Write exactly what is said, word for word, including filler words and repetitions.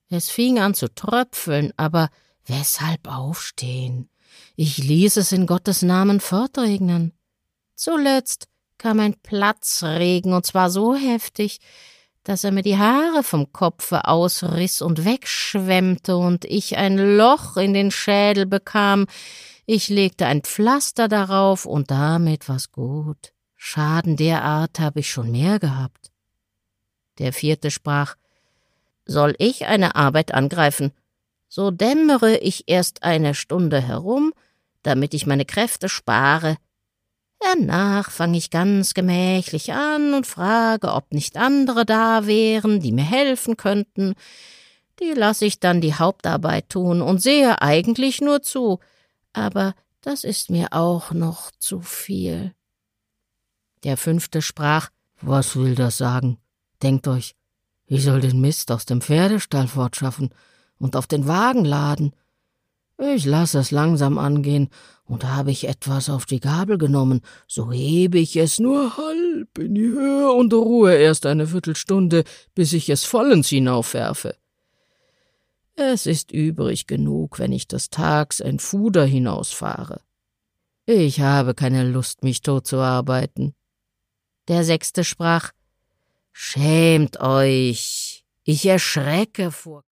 Es fing an zu tröpfeln, aber weshalb aufstehen? Ich ließ es in Gottes Namen fortregnen. Zuletzt kam ein Platzregen, und zwar so heftig, dass er mir die Haare vom Kopfe ausriss und wegschwemmte und ich ein Loch in den Schädel bekam. Ich legte ein Pflaster darauf und damit war's gut. Schaden der Art habe ich schon mehr gehabt. Der vierte sprach: »Soll ich eine Arbeit angreifen? So dämmere ich erst eine Stunde herum, damit ich meine Kräfte spare. Danach fange ich ganz gemächlich an und frage, ob nicht andere da wären, die mir helfen könnten. Die lasse ich dann die Hauptarbeit tun und sehe eigentlich nur zu, aber das ist mir auch noch zu viel.« Der fünfte sprach: »Was will das sagen? Denkt euch, ich soll den Mist aus dem Pferdestall fortschaffen und auf den Wagen laden. Ich lasse es langsam angehen, und habe ich etwas auf die Gabel genommen, so hebe ich es nur halb in die Höhe und ruhe erst eine Viertelstunde, bis ich es vollends hinaufwerfe. Es ist übrig genug, wenn ich des Tags ein Fuder hinausfahre. Ich habe keine Lust, mich tot zu arbeiten.« Der sechste sprach: »Schämt euch, ich erschrecke vor